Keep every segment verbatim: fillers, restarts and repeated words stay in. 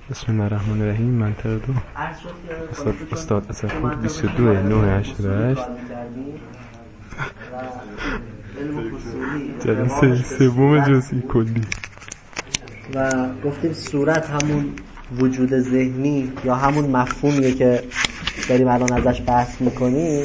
بسم الله الرحمن الرحیم. منطق دو استاد استاد اسفود بیست و دو نه هشتاد و هشت جلسه سوم جزئی کلی. و گفتیم صورت همون وجود ذهنی یا همون مفهومیه که داریم الان ازش بحث میکنیم.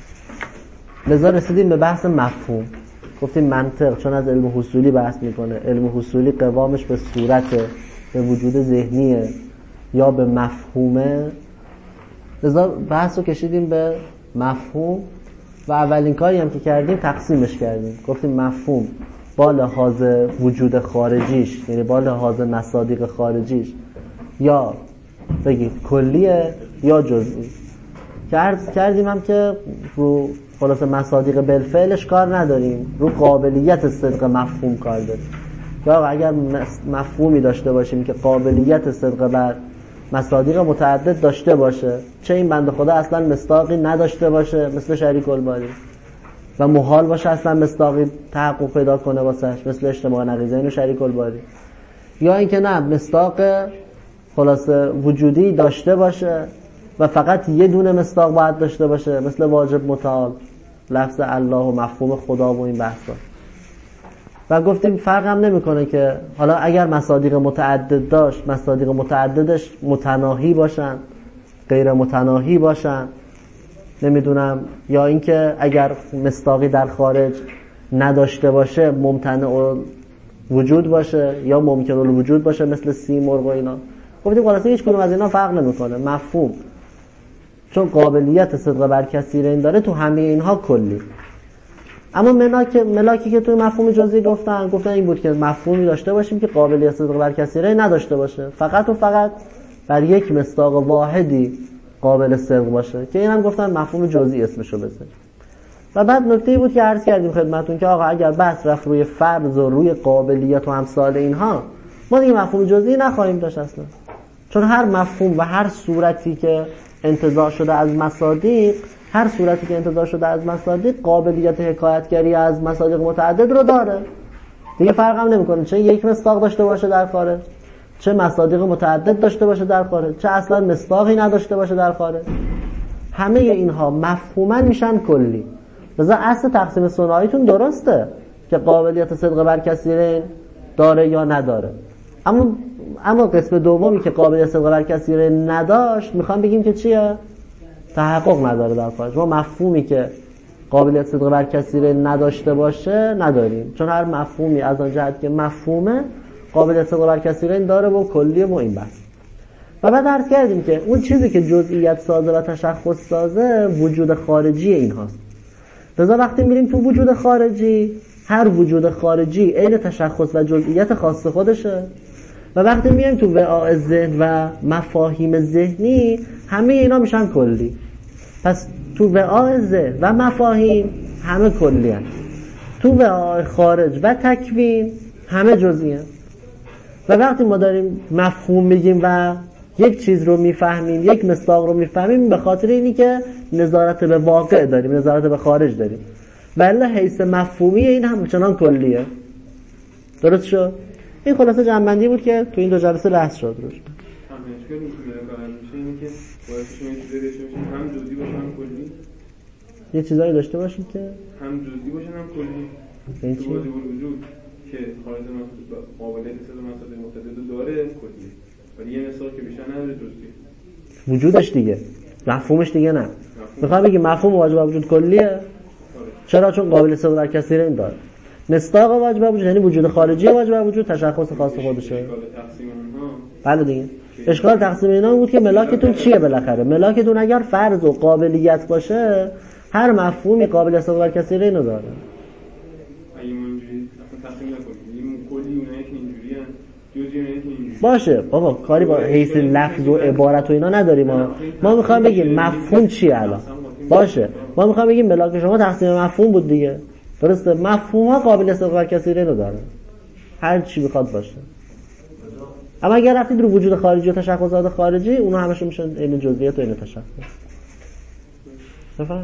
لذا رسیدیم به بحث مفهوم. گفتیم منطق چون از علم حصولی بحث میکنه، علم حصولی قوامش به صورته، به وجود ذهنیه یا به مفهومه. لذا بحث رو کشیدیم به مفهوم و اولین کاری هم که کردیم تقسیمش کردیم. گفتیم مفهوم با لحاظ وجود خارجیش، یعنی با لحاظ مصادیق خارجیش، یا بگید کلیه یا جزئی. که عرض کردیم هم که رو خلاص مصادیق بالفعلش کار نداریم، رو قابلیت صدق مفهوم کار داریم. یا اگر مفهومی داشته باشیم که قابلیت صدق بر مصادیق متعدد داشته باشه، چه این بنده خدا اصلا مصداقی نداشته باشه مثل شریک الباری و محال باشه اصلا مصداقی تحقق پیدا کنه واسش مثل اجتماع نقیضین و شریک الباری، یا اینکه نه مصداق خلاص وجودی داشته باشه و فقط یه دونه مصداق باید داشته باشه مثل واجب متعال، لفظ الله و مفهوم خدا و این بحثا. و گفتیم فرق هم نمیکنه که حالا اگر مصادیق متعدد داشت، مصادیق متعددش متناهی باشن، غیر متناهی باشن، نمیدونم، یا اینکه اگر مصداقی در خارج نداشته باشه ممتنع وجود باشه یا ممکن الوجود باشه مثل سیمرغ و اینا. گفتیم خلاصه هیچ کدوم از اینا فرق نمیکنه. مفهوم چون قابلیت صدق بر کثیرین داره تو همه اینها کلی. اما ملاک ملاکی که توی مفهوم جزئی گفتن گفتن این بود که مفهومی داشته باشیم که قابلیت صدق بر کثیرین نداشته باشه، فقط و فقط بر یک مصداق واحدی قابل صدق باشه، که اینم گفتن مفهوم جزئی اسمشو بذاریم. و بعد نکته‌ای بود که عرض کردیم خدمتتون که آقا اگر بحث رفت روی فرض و روی قابلیت و امثال اینها، ما دیگه مفهوم جزئی نخواهیم داشت اصلا، چون هر مفهوم و هر صورتی که انتزاع شده از مصادیق، هر صورتی که انتزاع شده از مصادیق قابلیت حکایتگری از مصادیق متعدد رو داره. دیگه فرق هم نمیکنه چه یک مصداق داشته باشه در خارج، چه مصادیق متعدد داشته باشه در خارج، چه اصلا مصداقی نداشته باشه در خارج. همه اینها مفهوما میشن کلی. لذا اصل تقسیم ثنائیتون درسته که قابلیت صدق بر کثیرین داره یا نداره. اما اما قسم دومی که قابلیت صدق بر کثیرین نداشت، میخوام بگیم که چیه؟ تحقق نداره در خارج. ما مفهومی که قابلیت صدق بر کثیرین نداشته باشه نداریم، چون هر مفهومی از آن جهت که مفهومه قابلیت صدق بر کثیرین داره و کلیه و این بحث. و بعد عرض کردیم که اون چیزی که جزئیت سازه و تشخص سازه وجود خارجی اینهاست. لذا وقتی میریم تو وجود خارجی، هر وجود خارجی عین تشخص و جزئیت خاص خودشه. و وقتی میایم تو وعاء ذهن و مفاهیم ذهنی، همه اینا میشن کلی. پس تو وعاء ذهن و مفاهیم همه کلی هست. تو وعاء خارج و تکوین همه جزئی هست. و وقتی ما داریم مفهوم میگیم و یک چیز رو میفهمیم، یک مصداق رو میفهمیم، به خاطر اینی که نظارت به واقع داریم، نظارت به خارج داریم. ولی حیث مفهومی این هم چنان کلیه. درست شد؟ این خلاصه جنبندی بود که تو این دو جلسه بحث شد روش. هم اشکال میشه اینه که باید شما این چیزایی داشته باشیم هم جزئی باشه هم کلی. یه چیزایی داشته باشیم که هم جزئی باشه هم کلی. این چی؟ واجب الوجود که خارج از قابلیت صدق مصادیق متعدد داره کلی. ولی یه مثال که بیشتر نداره جزئی. وجودش دیگه، مفهومش دیگه نه. میخوام بگم مفهوم واجب وجود کلیه. چرا؟ چون قابلیت صدق بر کثیرین داره. مصداق واجب وجود یعنی وجود خارجی واجب وجود تشخص خاص خودشه. بله دیگه. اشکال تقسیم اینا بود که ملاکتون چیه بالاخره؟ ملاکتون اگر فرض و قابلیت باشه، هر مفهومی قابلیت صدق بر کثیرین رو داره. اگه ما اینجوری اصلا تقسیم نکنیم، کلی اونایی که اینجوریه، جزئی اونایی که اینجوریه. باشه بابا، کاری با حیث لفظ و عبارت و اینا نداریم. ما ما میخوایم بگیم مفهوم چیه الان. باشه، ما میخوایم بگیم ملاک شما تقسیم مفهوم بود دیگه. درسته؟ مفهوم ها قابلیت صدق بر کثیرین رو داره، هر چی بخواد باشه. اما اگر رفتید رو وجود خارجی و تشخصات خارجی، اونا همشون میشن این جزئیات و این تشخص. بفهم؟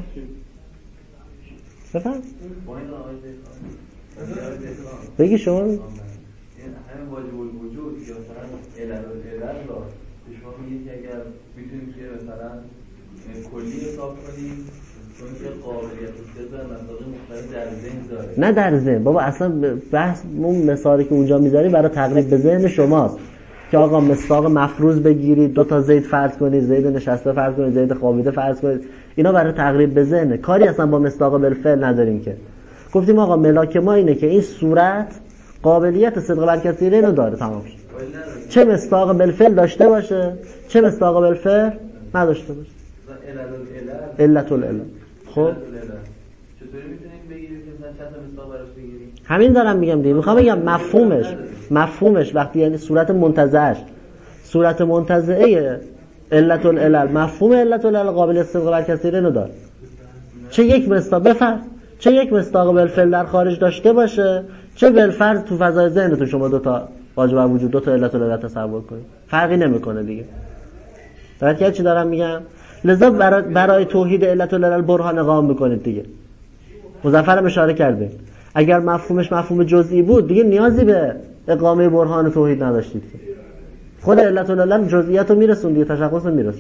بفهم؟ بگی شما. یعنی همین واجب الوجود یا مثلا علل العلل را شما میگید که اگر میتونیم که مثلا کلی حساب کنیم چون که قابلیت استدلال منطقی مختلف در ذهن داره. نه در ذهن بابا، اصلا بحث اون مثالی که اونجا میذاری برای تقریب به ذهن شماست که آقا مصداق مفروض بگیرید، دو تا زید فرض کنید، زید نشسته فرض کنید، زید خوابیده فرض کنید، اینا برای تقریب به ذهن، کاری اصلا با مصداق بالفعل نداریم. که گفتیم آقا ملاک ما اینه که این صورت قابلیت صدق بر کثیره اینو داره، تمام شد. چه مصداق بالفعل داشته باشه چه مصداق بالفعل نداشته باشه. علت العلل. خب چطوری میتونیم بگیریم که مثلا چند تا مصداق براش بگیریم؟ همین دارم میگم دیگه، میخوام بگم مفهومش مفهومش وقتی یعنی صورت منتزعش صورت منتزعه علت العلل، مفهوم علت العلل قابلیت صدق بر کثیره اینو داره. چه یک مصداق بفرض چه یک مصداق بالفعل در خارج داشته باشه، چه بالفرض تو فضای ذهنتون شما دو تا واجب وجود دو تا علت العلل تصور کنید، فرقی نمیکنه دیگه. درک چی دارم میگم؟ لذا برای, برای توحید علت العلل برهان اقام بکنید دیگه. مظفرم اشاره کرده اگر مفهومش مفهوم جزئی بود دیگه نیازی به اقامه برهان توحید نداشتید. خود علت العلل جزئیات رو میرسون دیگه، تشخص رو میرسون.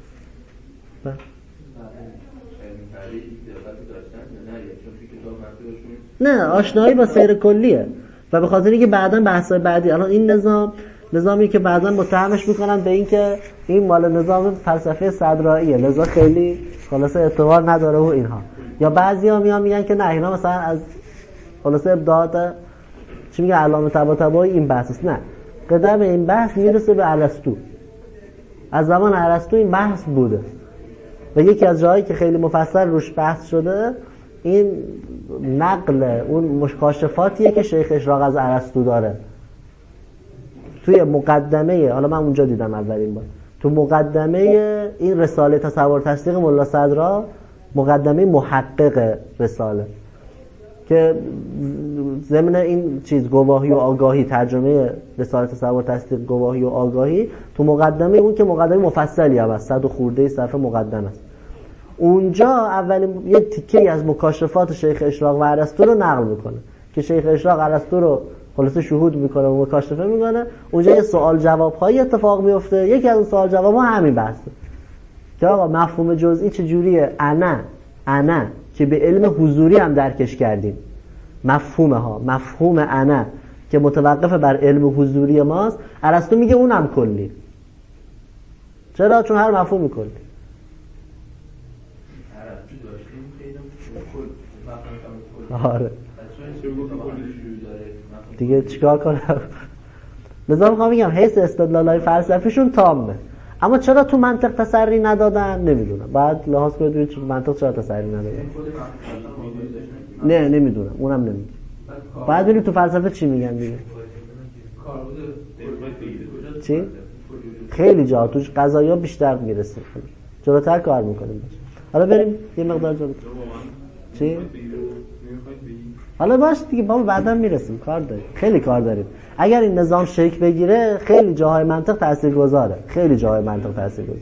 نه آشنایی با سیر کلیه و به خاطر اینکه بعداً بحث‌های بعدی الان این نظام نظامی که بعداً متهمش میکنن به این که این مال نظام فلسفه صدراییه، لذا خیلی خلاصه اعتبار نداره و اینها. یا بعضیا میان میگن که نه اینا مثلا از خلاصه ابداعات چی میگه علامه طباطبایی این بحث است. نه، قدم این بحث میرسه به ارسطو. از زمان ارسطو این بحث بوده و یکی از جاهایی که خیلی مفصل روش بحث شده این نقل اون مکاشفاتیه که شیخ اشراق از ارسطو داره توی مقدمه. حالا من اونجا دیدم اولین بار تو مقدمه این رساله تصور تصدیق ملا صدرا، مقدمه محقق رساله که ضمن این چیز گواهی و آگاهی، ترجمه رساله تصور تصدیق گواهی و آگاهی، تو مقدمه اون که مقدمه مفصلی هم هست، صد و خورده صفحه مقدمه است، اونجا اولین یه تیکه از مکاشفات شیخ اشراق و ارسطو رو نقل میکنه که شیخ اشراق ارسطو رو خلاصه شهود میکنه و مکاشفه میکنه. اونجا یه سوال جواب هایی اتفاق میفته. یکی از اون سوال جواب ها همین بحثه که آقا مفهوم جزئی چجوریه؟ انا انا که به علم حضوری هم درکش کردیم، مفهوم ها مفهوم انا که متوقف بر علم حضوری ماست، ارسطو میگه اونم کلی. چرا؟ چون هر مفهومی کلی. آره دیگه چیکار کنم؟ لذا میخوام بگم حیث استدلالای فلسفیشون تامه، اما چرا تو منطق تسری ندادن نمیدونم. بعد لحاظ کنید ببینید منطق چرا تسری ندادن. نه نمیدونم، اونم نمیدونم. بعد ببینید تو فلسفه چی میگن دیگه. چی؟ خیلی جا توش قضایا بیشتر میرسه، جلوتر کار میکنیم. حالا بریم یه مقدار جلوتر. چی؟ حالا باش دیگه بابا بعدا میرسیم، کار داریم، خیلی کار داریم. اگر این نظام شکل بگیره خیلی جاهای منطق تاثیرگذاره، خیلی جاهای منطق تاثیرگذاره.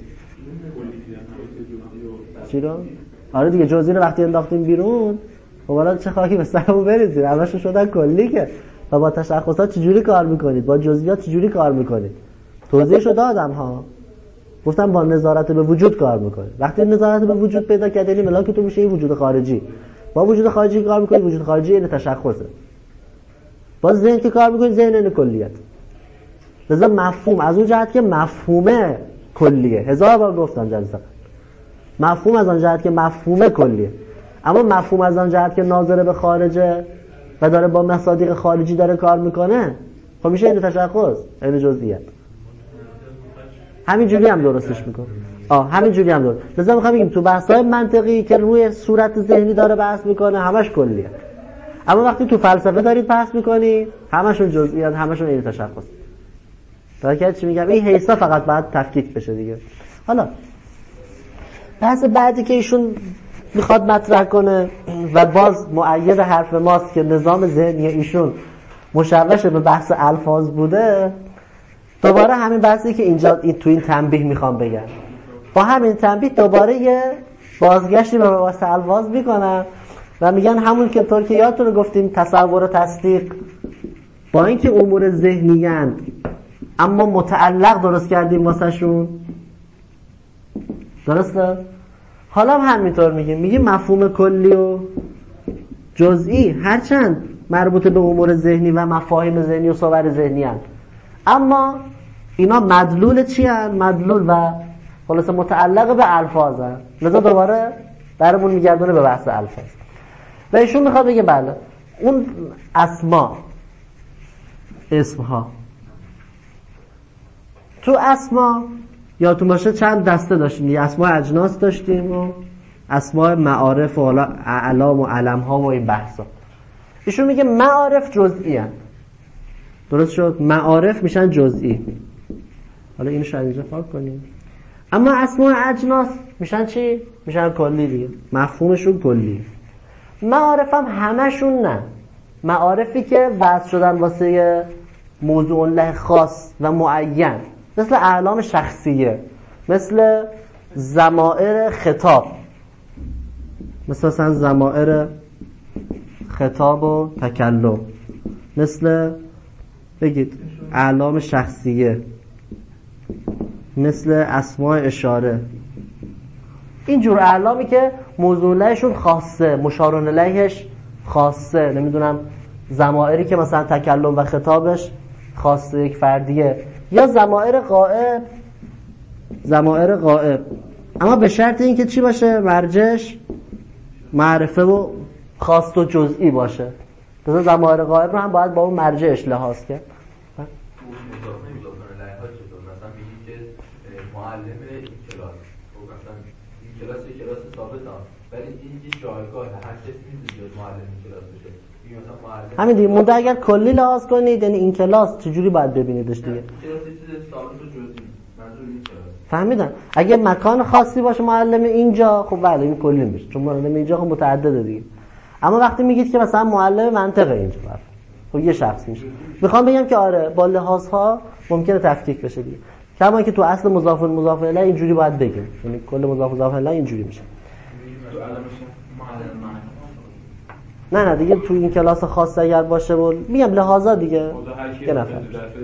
چی رو؟ آره دیگه جزئی رو وقتی انداختیم بیرون خب حالا چه خاکی به سرمون بریزید؟ همشون شدن کلی که. و با تشخصات چجوری کار میکنید؟ با جزئیات چجوری کار میکنید؟ توضیحشو دادم ها. گفتم با نظارت به وجود کار میکنید. وقتی نظارت به وجود پیدا کردید ملاکتون میشه این وجود خارجی. با وجود خارجی کار میکنید، وجود خارجی این تشخصه. با ذهن که کار میکنید، ذهن این کلیت. لذا مفهوم از اون جهت که مفهومه کلیه. هزار بار گفتم جلسه. مفهوم از آن جهت که مفهومه کلیه. اما مفهوم از آن جهت که ناظر به خارجه و داره با مصادیق خارجی داره کار میکنه، خب میشه این تشخص، این جزئیات. همین جوری هم درستش میکنه. آه همین جوری هم درست. لذا میخوام بگیم تو بحث‌های منطقی که روی صورت ذهنی داره بحث میکنه همش کلیه. اما وقتی تو فلسفه دارید بحث میکنید همشون جزئیات، همشون این تشخص. درک چی میگم؟ این حیثا فقط باید تفکیک بشه دیگه. حالا بحث بعدی که ایشون میخواد مطرح کنه و باز مؤید حرف ماست که نظام ذهنی ایشون مشوش به بحث الفاظ بوده، دوباره همین بحثی که اینجا این تو این تنبیه میخوام بگم، با همین تنبیه دوباره یه بازگشتی به بحث الفاظ میکنم و میگن همون که طور که یادتونه گفتیم تصور و تصدیق با اینکه امور ذهنی اند اما متعلق درست کردیم واسه شون. درسته؟ حالا هم همینطور میگیم میگیم مفهوم کلی و جزئی هرچند مربوط به امور ذهنی و مفاهیم ذهنی و صور ذهنی هست، اما اینا مدلول چی هست؟ مدلول و خلاصه متعلق به الفاظ هست. لذا دوباره برمون میگردونه به بحث الفاظ و ایشون میخواد بگه بله اون اسما، اسمها تو اسما یادتون باشه چند دسته داشتیم، اسما اجناس داشتیم و اسما معارف و اعلام و علمها و این بحثا. ایشون میگه معارف جزئی هست. درست شد؟ معارف میشن جزئی. حالا اینو شاید اینجا فرق کنیم. اما اسما اجناس میشن چی؟ میشن کلی دیگه. مفهومشون کلی. معارف هم همشون نه. معارفی که وضع شدن واسه موضوع له خاص و معین، مثل اعلام شخصیه، مثل ضمائر خطاب، مثل مثلا ضمائر خطاب و تکلم، مثل بگید اعلام شخصیه، مثل اسماء اشاره. اینجور اعلامی که موضوع لهشون خاصه، مشار الیهش خاصه، نمیدونم ضمائری که مثلا تکلم و خطابش خاصه یک فردیه، یا ضمائر غائب، ضمائر غائب، اما به شرط اینکه چی باشه؟ مرجعش معرفه و خاص و جزئی باشه. مثلا ضمائر غائب رو هم باید با اون مرجعش لحاظ کرد. مثلا میگیم که معلم این کلاس، مثلا این کلاس یک کلاس ثابت ها، ولی این یه جایگاه هر کسی میتونه معلم این کلاس بشه. همین دیگه مونده اگر کلی لحاظ کنید، یعنی این کلاس چجوری باید ببینیدش دیگه؟ کلاس چیز ثابت و جزئی، منظور این کلاس. فهمیدن؟ اگه مکان خاصی باشه معلم اینجا، خب بله این کلی میشه، چون معلم اینجا خب متعدده دیگه. اما وقتی میگید که مثلا معلم منطقه اینجا، خب یه شخص میشه. میخوام بگم که آره با لحاظها ممکنه تفکیک بشه دیگه. کما اینکه تو اصل مضاف مضاف الیه اینجوری باید بگیم، یعنی کل مضاف مضاف الیه اینجوری میشه. نه نه دیگه تو این کلاس خاص اگر باشه و میگم لحاظا دیگه یه نفر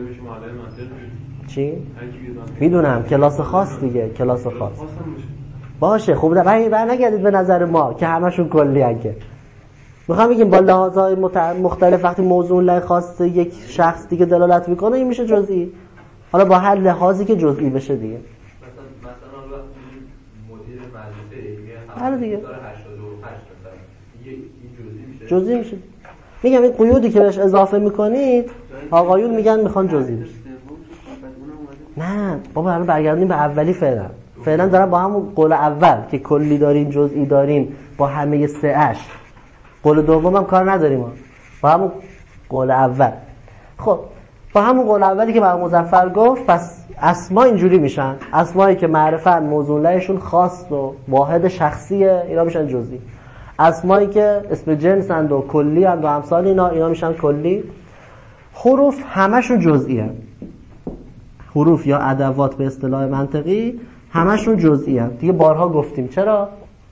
چی؟ میدونم کلاس خاص دیگه، کلاس خاص باشه. خب بر بر نگردید به نظر ما که همشون کلی ان. که میخوام بگیم با لحاظهای مختلف وقتی موضوع له خاص یک شخص دیگه دلالت میکنه این میشه جزئی. حالا با هر لحاظی که جزئی بشه دیگه. مثلا مثلا وقتی مدیر مدرسه میگه حالا دیگه هشتاد و هشت مثلا این جزئی میشه. جزئی میشه. میگم این قیودی که بهش اضافه میکنید آقایون میگن میخوان جزئی بشه. نه بابا الان برگردیم به اولی. فعلا فعلا دارم با همون قول اول که کلی داریم جزئی داریم با همه سه اش. قول دوم هم کار نداریم ما. با همون قول اول. خب با همون قول اولی که برای مظفر گفت، پس اسما اینجوری میشن. اسمایی که معرفت موضوع لهشون خاص و واحد شخصیه اینا میشن جزئی. اسمایی که اسم جنسند و کلی اند و امثال اینا اینا میشن کلی. حروف همشون جزئی هست. حروف یا ادوات به اصطلاح منطقی همشون جزئی هست. دیگه بارها گفتیم چرا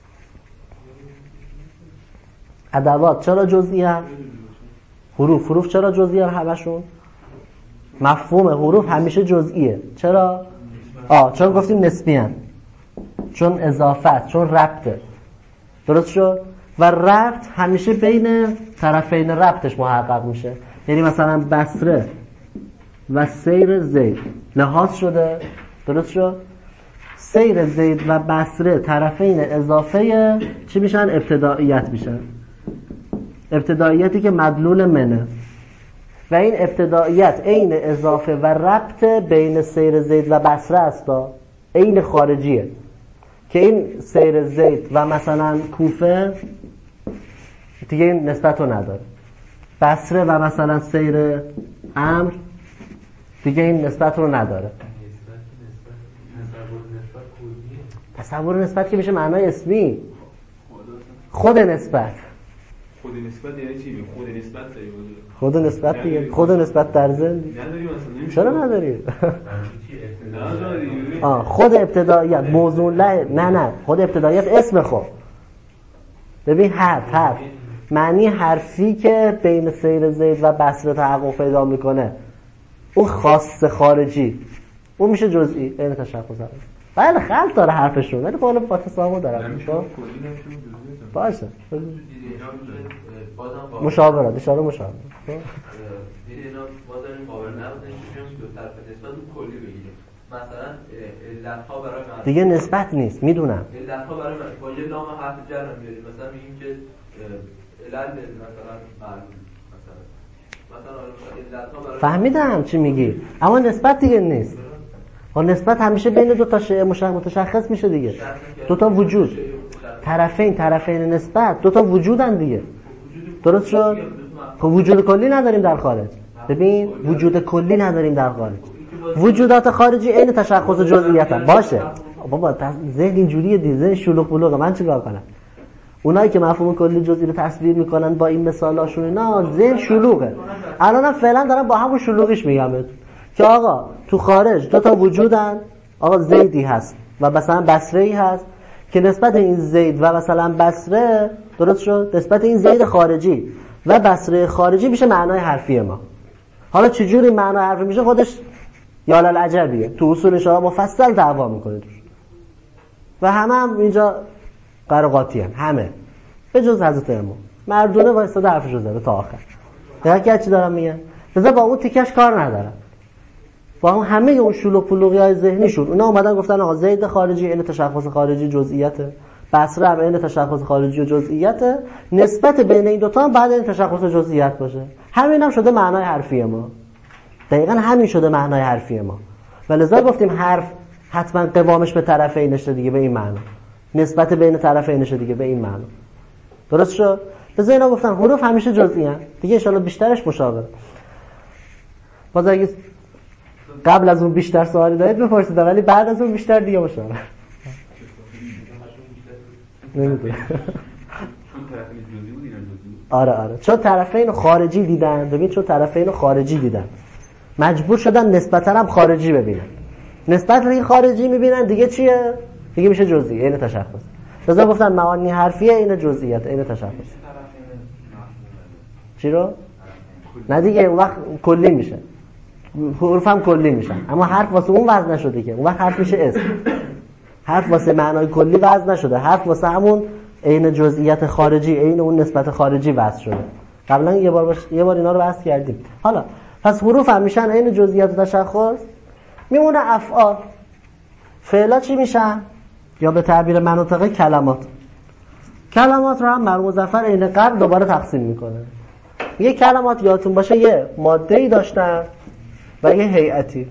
ادوات چرا جزئی هست؟ حروف حروف چرا جزئی هست همشون؟ مفهوم حروف همیشه جزئیه. چرا؟ آه چون گفتیم نسبی هست، چون اضافت، چون ربطه. درست شد؟ و ربط همیشه بین طرفین ربطش محقق میشه. یعنی مثلا بصره و سیر زید لحاظ شده. درست شد؟ سیر زید و بصره طرفین اضافه چی میشن؟ ابتداییت میشن. ابتداییتی که مدلول منه و این ابتداییت عین اضافه و ربط بین سیر زید و بصره است، عین خارجیه که این سیر زید و مثلا کوفه دیگه این نسبت رو نداره. بصره و مثلا سیر امر دیگه این نسبت رو نداره. تصور نسبت که میشه معنای اسمی. خود نسبت خود نسبت یعنی چی؟ خود نسبت داری بود. خود نسبت دیگه. خود نسبت در ذهن نداری مثلا. چرا نداری؟ نداری. آه خود ابتداییت موضوع له. نه نه خود ابتداییت اسم. خود ببین حرف حرف معنی حرفی که بین سیر زید و بصره تحقق پیدا میکنه اون خاص خارجی اون میشه جزئی عین تشخص هست. بله خلط داره حرفشون ولی بالا با تسامح دارم باشه مشاورات اشاره مشاورات دیگه اینا ما داریم قابل نقد نمیشیم دو طرف نسبت کلی بگیریم مثلا علت ها برای من دیگه نسبت نیست میدونم علت ها برای من با یه لام حرف جر هم بیاریم مثلا میگیم که علت مثلا معلوم مثلا مثلا علت ها برای فهمیدم چی میگی اما نسبت دیگه نیست و نسبت همیشه بین دو تا شیء متشخص میشه دیگه دو تا وجود طرفین طرفین نسبت دو تا وجودن دیگه درست شد خب وجود کلی نداریم در خارج ببین وجود کلی نداریم در خارج وجودات خارجی عین تشخص جزئیاتن باشه بابا ذهن اینجوریه دیگه ذهن شلوغ بلوغه من چیکار کنم اونایی که مفهوم کلی جزئی رو تصویر میکنن با این مثالاشون نه ذهن شلوغه الانم فعلا دارم با همون شلوغیش میگم که آقا تو خارج دو تا وجودن آقا زیدی هست و مثلا بصره‌ای هست که نسبت این زید و مثلا بصره درست شد نسبت این زید خارجی و بصره خارجی میشه معنای حرفی ما حالا چجوری معنای حرفی میشه خودش یالل عجبیه تو اصول شما مفصل دعوا میکنه توش و همه هم اینجا قرقاتی هم همه به جز حضرت امام مردونه وایساده حرفشو زده تا آخر دقیقا چی دارم میگن بذار با اون تیکش کار ندارم با هم همه اون شلوغ پلوغی های ذهنی شد اونا اومدن گفتن آقا زید خارجی این تشخص خارجی جزئیاته بصره هم این تشخص خارجی و جزئیاته نسبت بین این دوتا هم بعد این تشخص جزئیات باشه همین هم شده معنای حرفی ما دقیقاً همین شده معنای حرفی ما ولذا گفتیم حرف حتما قوامش به طرفینش دیگه به این معنی نسبت بین طرفینش دیگه به این معنی درست شد لذا اینا گفتن حروف همیشه جزئی ان دیگه ان شاءالله بیشترش مشابه باز اگه قبل از اون بیشتر سوالی دارید بپرسید ولی بعد از اون بیشتر دیگه مشابه نمیدونم آره آره چون طرفین خارجی دیدن ببین چون طرفین خارجی دیدن مجبور شدن نسبتا هم خارجی ببینن نسبت به خارجی میبینن دیگه چیه دیگه میشه جزئی این تشخص لذا گفتن معانی حرفیه این جزئیات این تشخص چی رو نه دیگه اون وقت کلی میشه حروف هم کلی میشن اما حرف واسه اون وزن نشده که اون وقت حرف میشه اسم حرف واسه معنای کلی وزن نشده حرف واسه همون عین جزئیات خارجی عین اون نسبت خارجی وزن شده قبلا یه بار باش... یه بار اینا رو بحث کردیم حالا پس حروف هم میشن عین جزئیات تشخص میمونه افعال فعلا چی میشن یا به تعبیر مناطق کلمات کلمات رو هم مرحوم مظفر عین قبل دوباره تقسیم میکنه یه کلمات یادتون باشه یه ماده‌ای داشتن و یه هیئتی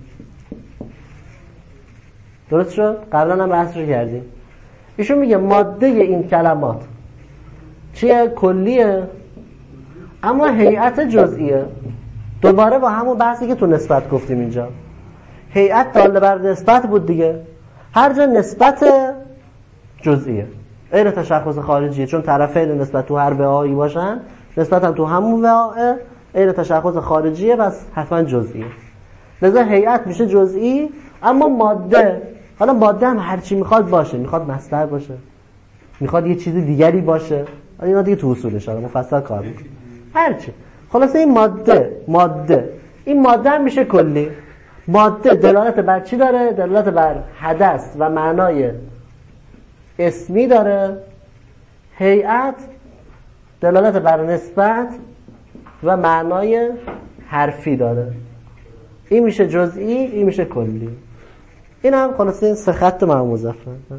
درست شد قبلا هم بحثش کردیم ایشون میگه ماده این کلمات چیه کلیه اما هیئت جزئیه دوباره با همون بحثی که تو نسبت گفتیم اینجا هیئت داله بر نسبت بود دیگه هر جا نسبت جزئیه غیر تشخص خارجیه چون طرفین نسبت تو هر وعایی باشن نسبت هم تو همون وعاء غیر تشخص خارجیه بس حتما جزئیه لذا هیئت میشه جزئی اما ماده حالا ماده هم هر چی میخواد باشه میخواد مصدر باشه میخواد یه چیز دیگری باشه اینا دیگه تو اصولش آره مفصل کار میکنه هر چی خلاصه این ماده ماده این ماده هم میشه کلی ماده دلالت بر چی داره دلالت بر حدث و معنای اسمی داره هیئت دلالت بر نسبت و معنای حرفی داره این میشه جزئی این میشه کلی این هم خلاصه این سه خط مرحوم مظفر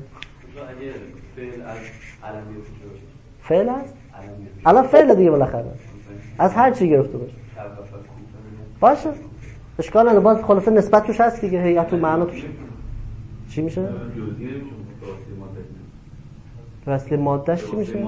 فعل است الان فعل دیگه بالاخره از هر چی گرفته باشه باشه اشکال نداره باز خلاصه نسبت توش هست دیگه هیئت و معنا توش چی میشه وصل مادهش چی میشه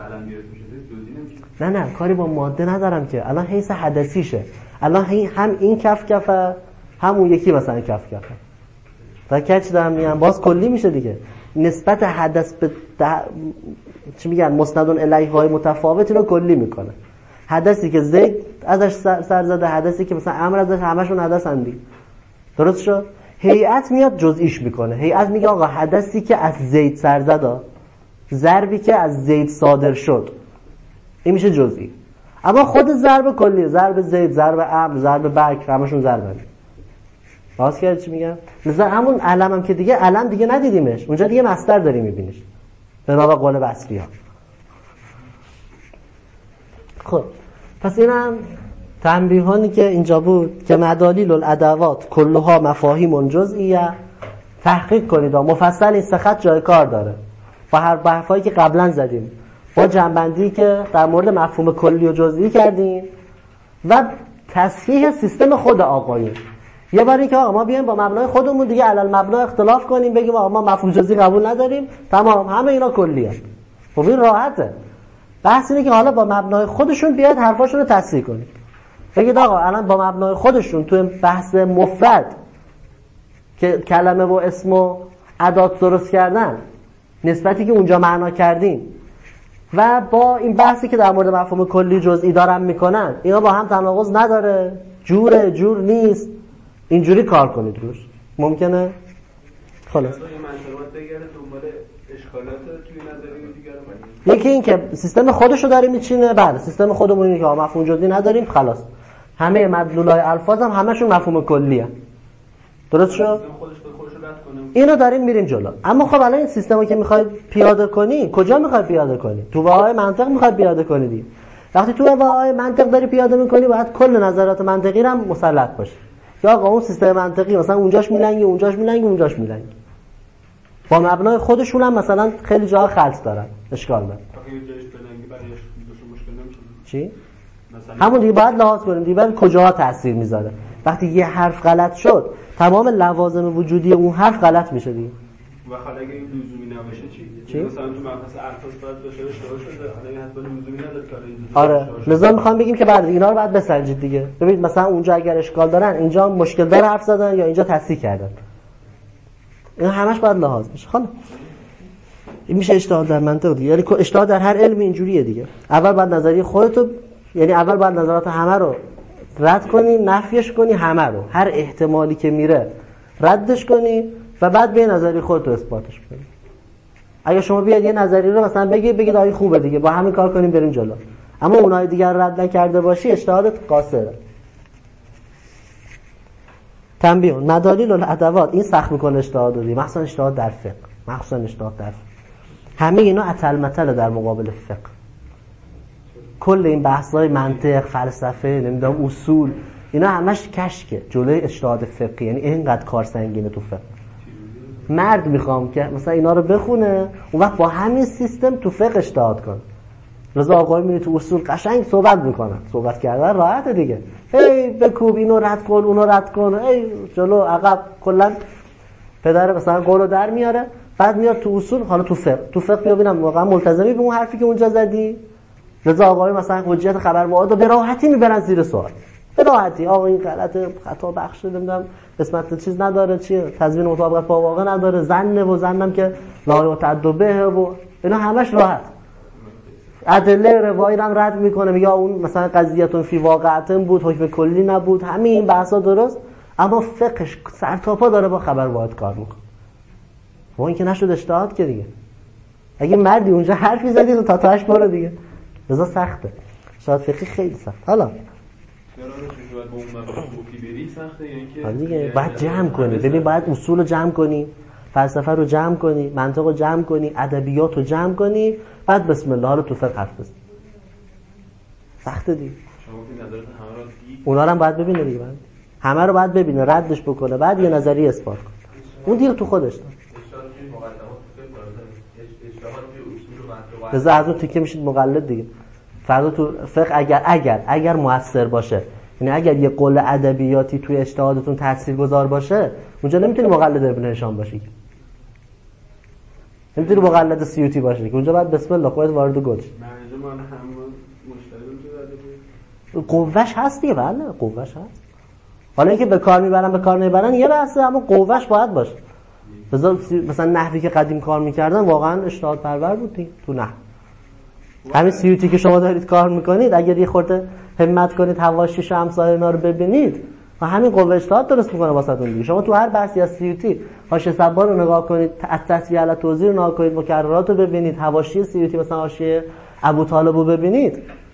نه نه کاری با ماده ندارم که الان حیث حدثیشه الان هم این کف کفه هم اون یکی مثلا کف کفه تا کچ دارم میگم باز کلی میشه دیگه نسبت حدث به ده... چی میگن مسندون الیه های متفاوتی رو کلی میکنه حدثی که زید ازش سر زده حدثی که مثلا امر ازش همشون حدث اندی درست شد هیئت میاد جزئیش میکنه هیئت میگه آقا حدثی که از زید سر زده ضربی که از زید صادر شد این میشه جزئی. اما خود ضرب کلی، ضرب زید، ضرب عمرو، ضرب بکر، همشون ضربن. باز کرد چی میگم؟ مثلا همون علم هم که دیگه علم دیگه ندیدیمش، اونجا دیگه مصدر داری میبینیش بنا به قول بصری ها. خب پس اینم تنبیهانی که اینجا بود که مدالیل الادوات کلها مفاهیم جزئیه. تحقیق کنید و مفصل این سه خط جای کار داره با هر بحثایی که قبلا زدیم، با جنبندی که در مورد مفهوم کلی و جزئی کردیم و تصحیح سیستم خود آقایون. یه باری که آقا ما بیایم با مبنای خودمون دیگه علل مبنا اختلاف کنیم، بگیم آقا ما مفهوم جزئی قبول نداریم، تمام همه اینا کلیه. خب این راحته. بحث اینه که حالا با مبنای خودشون بیاید حرفاشون رو تصحیح کنید. بگید آقا الان با مبنای خودشون تو بحث مفرد که کلمه و اسم و ادات درست کردن، نسبتی که اونجا معنا کردیم و با این بحثی که در مورد مفهوم کلی جزئی دارن میکنن، اینا با هم تناقض نداره، جوره جور نیست، اینجوری کار کنید روش. ممکنه؟ خلاص یکی این که سیستم خودشو داره میچینه، بعد سیستم خودمون اینه که مفهوم جزئی نداریم، خلاص همه مدلولای الفاظ هم همشون مفهوم کلیه. درست شد؟ اینو داریم میریم جلو. اما خب الان این سیستمو که میخوای پیاده کنی، کجا میخوای پیاده کنی؟ تو واهای منطق میخوای پیاده کنی دیگه. وقتی تو واهای منطق داری پیاده میکنی، باید کل نظرات منطقی رو هم مسلط باشی. یا آقا اون سیستم منطقی مثلا اونجاش میلنگه، اونجاش میلنگه، اونجاش میلنگه. با مبنای خودشون هم مثلا خیلی جاها خلط دارن، اشکال داره. چی؟ همون دیگه باید لحاظ کنیم دیگه ببین کجاها تاثیر میذاره. وقتی یه حرف غلط شد، تمام لوازم وجودی اون حرف غلط میشه دیگه. و حالا اگه این لزومی نباشه چی؟ چی؟ مثلا تو مبحث الفاظ باید باشه اشتباه شده، حالا این حتما لزومی نداره که آره، لذا میخوام بگیم که بعد اینا رو بعد بسنجید دیگه. ببینید مثلا اونجا اگر اشکال دارن، اینجا مشکل داره حرف زدن یا اینجا تصحیح کردن. این همش باید لحاظ بشه. خب این میشه اجتهاد در منطق دیگه. یعنی اجتهاد در هر علم اینجوریه دیگه. اول بعد نظریه خودتو، یعنی اول بعد نظرات همه رو رد کنی، نفیش کنی، همه رو هر احتمالی که میره ردش کنی و بعد به نظریه خودت اثباتش کنی. اگه شما بیاد یه نظریه رو مثلا بگید بگید آ این خوبه دیگه، با همین کار کنیم بریم جلو، اما اونای دیگر رد نکرده باشی، اجتهادت قاصره. تنبیه مدالیل الادوات، این سخت میکنه اجتهاد رو دیگه، مخصوصا اجتهاد در فقه، مخصوصا اجتهاد در فقه. همه اینا اتل متل در مقابل فقه. کل این بحث‌های منطق، فلسفه، نمیدونم اصول، اینا همش کشکه جلوی اجتهاد فقهی. یعنی اینقدر کار سنگینه تو فقه. مرد میخوام که مثلا اینا رو بخونه، اون وقت با همین سیستم تو فقه اجتهاد کنه. رضا آقایی میری تو اصول قشنگ صحبت میکنن، صحبت کردن راحته دیگه. ای بکوب اینو رد کن، اونو رد کن، ای جلو عقب، کلا پدر مثلا قولو در میاره، بعد میاد تو اصول. حالا تو فقه، تو فقه ببینم واقعا ملتزمی به اون حرفی که اونجا زدی؟ رضا آقایی مثلا حجیت خبر مواد رو به راحتی میبرن زیر سوال، به راحتی. آقا این غلطه، خطا بخش نمیدونم قسمت چیز نداره، چیه تضمین مطابقت با واقع نداره، زنه و زنم که لا تعدبه و اینا همش راحت. ادله روایی رو هم رد میکنه، یا اون مثلا قضیهتون فی واقعتن بود، حکم کلی نبود، همین این بحثا درست. اما فقهش سر تا پا داره با خبر واحد کار میکنه. و این که نشد اجتهاد که دیگه. اگه مردی اونجا حرفی زدی تو تا تاش بار دیگه، رضا سخته. شاید فقهی خیلی سخت. حالا حالا دیگه باید جمع کنی. ببین باید اصول رو جمع کنی، فلسفه رو جمع کنی، منطق رو جمع کنی، ادبیات رو جمع کنی، بعد بسم الله حالا تو فقه حرف بزن. سخته دیگه. اونا رو هم باید ببینه دیگه، باید همه رو باید ببینه، ردش بکنه، بعد یه نظریه اثبات کنه. اون دیگه تو خودش داره. لذا از اون تیکه میشید مقلد دیگه. فردا تو فقه اگر اگر اگر موثر باشه، یعنی اگر یه قول ادبیاتی توی اجتهادتون تاثیرگذار باشه، اونجا نمیتونی مقلد ابن هشام باشی، نمیتونی مقلد سیوطی باشی که اونجا بعد بسم الله خودت وارد گل شی. منظور من هم مشتری قوهش هست دیگه. بله قوهش هست. حالا اینکه به کار میبرن به کار نمیبرن یه بحثه، اما قوهش باید باشه. مثلا نحوی که قدیم کار میکردن واقعا اجتهاد پرور بود دیگه تو نحو. همین سیوطی که شما دارید کار میکنید، اگر یه خورده همت کنید حواشیش و امثال اینا رو ببینید، و همین قوه اجتهاد درست میکنه واسهتون دیگه. شما تو هر بحثی از سیوطی حاشیه صبا رو نگاه کنید، التسویه علی توضیح رو نگاه کنید، مکررات رو ببینید، حواشی سیوطی مثلا حاشیه ابو طالب رو ببینید،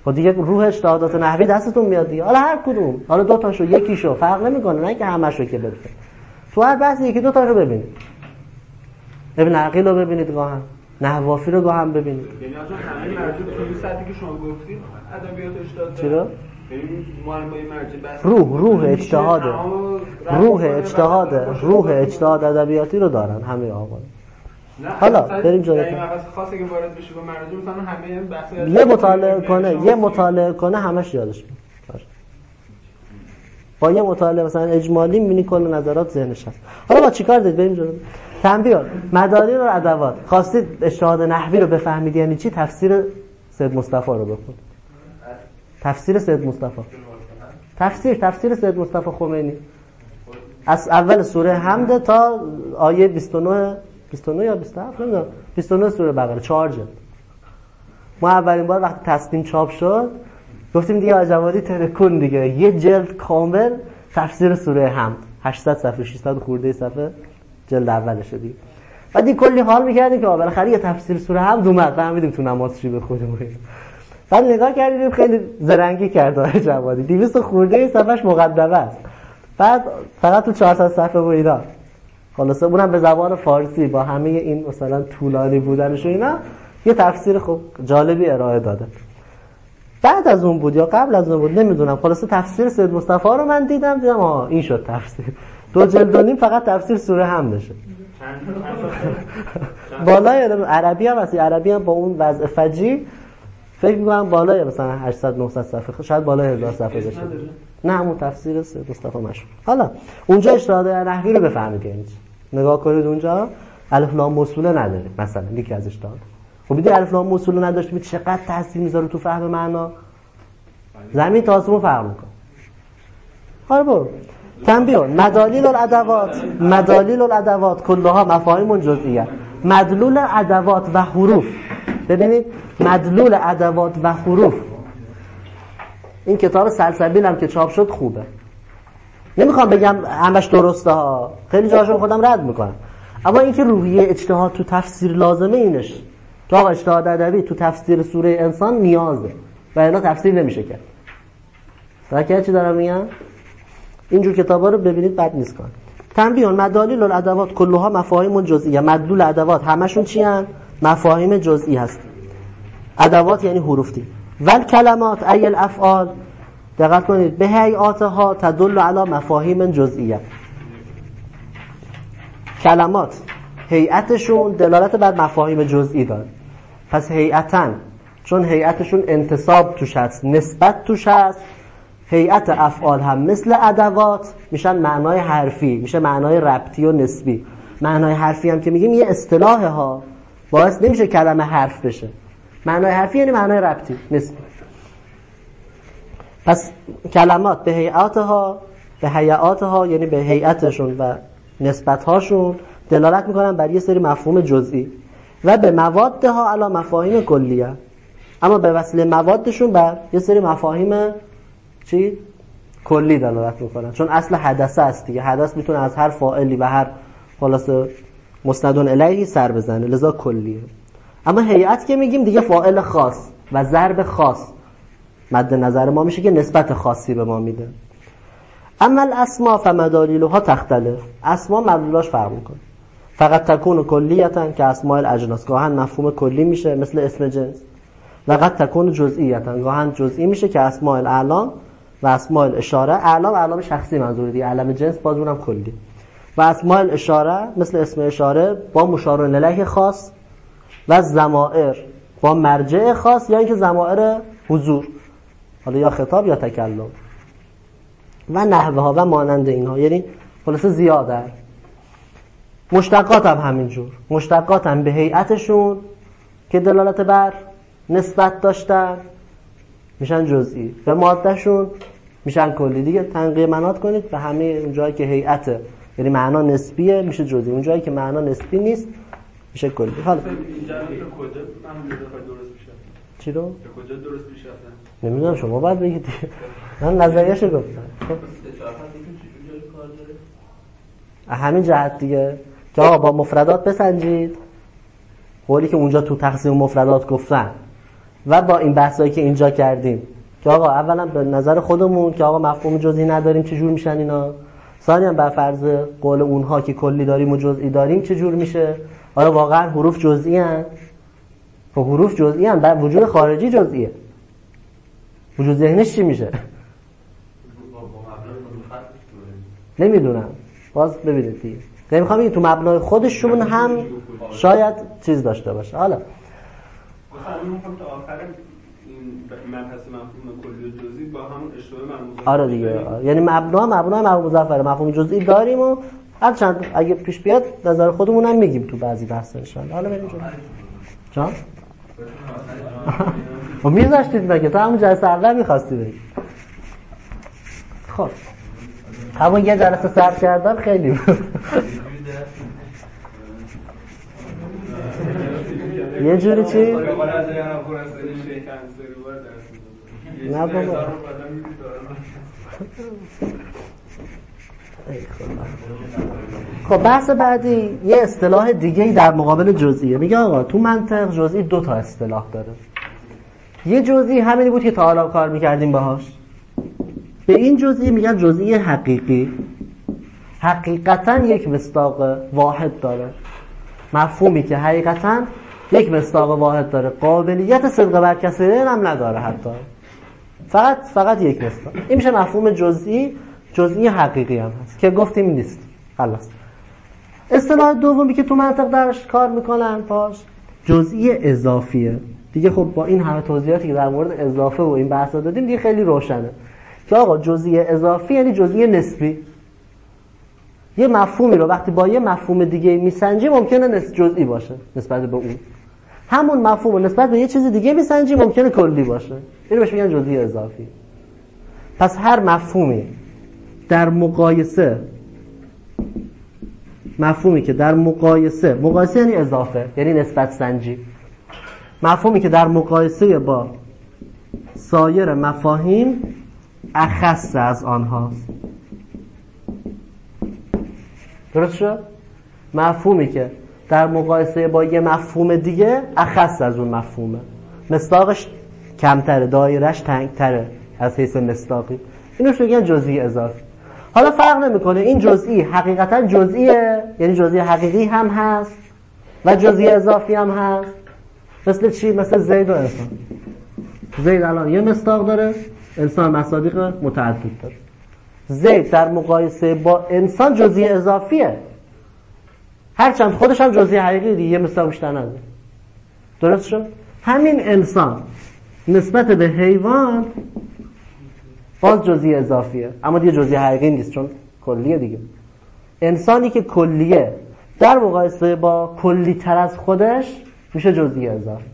خب دیگه روح اجتهادات نحوی دستتون میاد دیگه. حالا هر کدوم، حالا دو تاشو یکیشو فرق نمیکنه، نه که همشو که بده. تو هر بحث یکی دو تاشو ببینید. ابن عقیل رو ببینید گاهن، نحوافی رو گاهن ببینید. یعنی اصلا همه مرجع به این سطحی که شما گفتید ادبیات اجتهاد چرا؟ یعنی معلمای مرجع بس روح روح اجتهاد روح اجتهاد روح اجتهاد ادبیاتی رو دارن همه آقا. حالا بریم جلوتر. این مبحث خاصی که وارد بشه با مرجع مثلا همه بحث یه مطالعه کنه یه مطالعه کنه همش یادش میاد. با یه مطالعه مثلا اجمالی می‌بینی کل نظرات ذهنش هست. حالا با چیکار دارید؟ بریم جلو. تنبیه مدارین و ادوات. خواستید اجتهاد نحوی رو بفهمید یعنی چی؟ تفسیر سید مصطفی رو بخونید. تفسیر سید مصطفی. تفسیر تفسیر سید مصطفی خمینی. از اول سوره حمد تا آیه بیست و نه بیست و نه یا بیست و هفت نمیدونم بیست و نه سوره بقره چهار جلد. ما اولین بار وقتی تصمیم چاپ شد گفتیم دیگه آجوادی ترکون دیگه یه جلد کامل تفسیر سوره حمد هشتصد صفحه ششصد خورده صفحه جلد اولشه دیگه. بعد این کلی حال می‌کردیم که بالاخره یه تفسیر سوره حمد اومد فهمیدیم تو نماز چی بخونیم. بعد نگاه کردیم خیلی زرنگی کرد آجوادی دویست خورده صفحهش مقدمه است. بعد فقط تو چهارصد صفحه و اینا خلاصه اونم به زبان فارسی با همه این مثلا طولانی بودنش و اینا یه تفسیر خوب جالبی ارائه داده. بعد از اون بود یا قبل از اون بود نمیدونم خلاصه تفسیر سید مصطفی رو من دیدم دیدم آها این شد تفسیر دو جلد و نیم فقط تفسیر سوره حمدشه. بالای عربی هم هستی عربی هم با اون وضع فجی فکر می‌کنم بالای مثلا هشتصد نهصد صفحه شاید بالای هزار صفحه بشه. نه همون تفسیر سید مصطفی مشهور. حالا اونجا اجتهاد نحوی رو بفهمید یعنی نگاه کنید اونجا الف لام موصوله نداره مثلا یکی از اجتهاد. خب دیدی الف لام موصوله نداشتیم چقدر تاثیر میذاره تو فهم معنا زمین تا آسمون فرق میکنه. حالا برو تنبیه مدالیل الادوات مدالیل الادوات کلها مفاهیم جزئیه. مدلول ادوات و حروف ببینید مدلول ادوات و حروف این کتاب سلسبیل هم که چاپ شد خوبه. نمیخوام بگم همش درسته ها خیلی جاشو خودم رد میکنم اما اینکه روحیه اجتهاد تو تفسیر لازمه اینش تو آقا اجتهاد ادبی تو تفسیر سوره انسان نیازه و الا تفسیر نمیشه کرد. فکر چی دارم میگم؟ اینجور کتابا رو ببینید بد نیست کار. تنبیه مدالیل الادوات کلها مفاهیم جزئیه. مدلول ادوات همشون چی ان؟ مفاهیم جزئی هست. ادوات یعنی حروف دی. ول کلمات ای الافعال دقت کنید به هیئاتها تدل علی مفاهیم جزئیه. کلمات هیئتشون دلالت بر مفاهیم جزئی داره. پس هیئتاً چون هیئتشون انتساب توش هست نسبت توش هست هیئت افعال هم مثل ادوات میشن معنای حرفی میشه معنای ربطی و نسبی. معنای حرفی هم که میگیم یه اصطلاحه ها باعث نمیشه کلمه حرف بشه. معنای حرفی یعنی معنای ربطی نسبی. پس کلمات به هیئاتها به هیئاتها یعنی به هیئتشون و نسبت‌هاشون دلالت میکنن بر یه سری مفهوم جزئی و به موادها علی مفاهیم کلیه اما به وسیله موادشون بر یه سری مفاهیم چی؟ کلی دلالت میکنن چون اصل حدثه است دیگه. حدث میتونه از هر فاعلی و هر خلاصه مسندون الیهی سر بزنه لذا کلیه. اما هیئت که میگیم دیگه فاعل خاص و ضرب خاص مد نظر ما میشه که نسبت خاصی به ما میده. اما الاسماء فمدالیلها تختلف اسما مدلولاش فرق میکنه. فقط تکون کلیتا که اسماء الاجناس گاهن مفهوم کلی میشه مثل اسم جنس و قد تکون جزئیتا گاهن جزئی میشه که اسماء الاعلام و اسماء الاشاره. اعلام اعلام شخصی منظور دیگه علم جنس باز اونم کلی و اسماء الاشاره مثل اسم اشاره با مشار الیه خاص و ضمائر با مرجع خاص یا اینکه ضمائر حضور حالا یا خطاب یا تکلم و نحوه ها و مانند اینها یعنی خلاصه زیاده. مشتقات هم همینجور مشتقات هم به هیئتشون که دلالت بر نسبت داشتن میشن جزئی و مادهشون میشن کلی دیگه. تنقیه منات کنید به همه اون جایی که هیئت یعنی معنا نسبیه میشه جزئی اون جایی که معنا نسبی نیست میشه کلی. حالا اینجا کجا من درست میشه چی رو؟ کجا درست میشه نمیدونم شما باید بگید من نظریه‌شو گفتم. همین جهت دیگه که آقا با مفردات بسنجید قولی که اونجا تو تقسیم مفردات گفتن و با این بحثایی که اینجا کردیم که آقا اولا به نظر خودمون که آقا مفهوم جزئی نداریم چجور میشن اینا، ثانیاً بر فرض قول اونها که کلی داریم و جزئی داریم چجور میشه، آیا واقعا حروف جزئی ان؟ خب حروف جزئی ان، در وجود خارجی جزئیه، وجود ذهنش چی میشه؟ نمیدونم، باز ببینید دیگه. یعنی میخوام بگم تو مبنای خودشون هم شاید چیز داشته باشه. حالا مثلا میخوام تا آخر این مبحث مفهوم کلی و جزئی با همون اشتباه مرموز. آره دیگه، یعنی مبنا مبنای مرموز مظفر مفهوم جزئی داریم و هر چند اگه پیش بیاد نظر خودمون هم میگیم تو بعضی بحثا ان شاء الله. حالا بریم جلو. جان؟ و میذاشتید مگه تا همون جلسه اول می‌خواستی بری. خب همون یه جلسه صبر کردم خیلی بود. یه جوری چی؟ نه بابا. خب بحث بعدی یه اصطلاح دیگه‌ای در مقابل جزئیه. میگه آقا تو منطق جزئی دو تا اصطلاح داره. یه جزئی همینی بود که تا حالا کار می‌کردیم باهاش. به این جزئی میگن جزئی حقیقی. حقیقتاً یک مصداق واحد داره. مفهومی که حقیقتاً یک مصداق واحد داره، قابلیت صدق بر کسرین هم نداره، حتی فقط فقط یک مصداق. این میشه مفهوم جزئی. جزئی حقیقی هم هست که گفتیم نیست. خلاص. اصطلاح دومی که تو منطق درش کار میکنن پاش جزئی اضافیه. دیگه خب با این همه توضیحاتی که در مورد اضافه و این بحثا دادیم دیگه خیلی روشنه که آقا جزئی اضافی یعنی جزئی نسبی. یه مفهومی رو وقتی با یه مفهوم دیگه میسنجی ممکنه نسبت جزئی باشه نسبت به اون. همون مفهوم رو نسبت به یه چیز دیگه میسنجی ممکنه کلی باشه. اینو بهش میگن جزئی اضافی. پس هر مفهومی در مقایسه مفهومی که در مقایسه مقایسه یعنی اضافه، یعنی نسبت سنجی. مفهومی که در مقایسه با سایر مفاهیم اخص از آنهاست. درست شد؟ مفهومی که در مقایسه با یه مفهوم دیگه اخص از اون مفهومه، مصداقش کمتره، دایرش تنگتره از حیث مصداقی، اینوش میگن جزئی اضافی. حالا فرق نمیکنه این جزئی حقیقتا جزئیه، یعنی جزئی حقیقی هم هست و جزئی اضافی هم هست. مثل چی؟ مثل زید و انسان. زید الان یه مصداق داره، انسان مصادیق متعدد داره. زید در مقایسه با انسان جزئی اضافیه، هرچند خودش هم جزئی حقیقی دیگه، یه مصداق بیشتر نداره. درست شد؟ همین انسان نسبت به حیوان باز جزئی اضافیه، اما دیگه جزئی حقیقی نیست چون کلیه دیگه. انسانی که کلیه در مقایسه با کلی تر از خودش میشه جزئی اضافی.